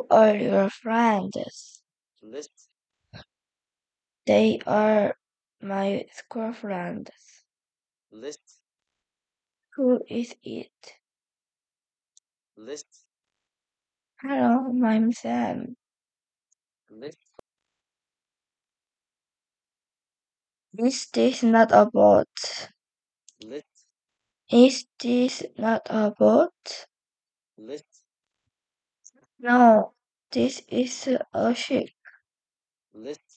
are your friends? List. They are my school friends. List. Who is it? List. Hello, I'm Sam. List. Is this not a boat? List. Is this not a boat? List. No, this is a ship. List.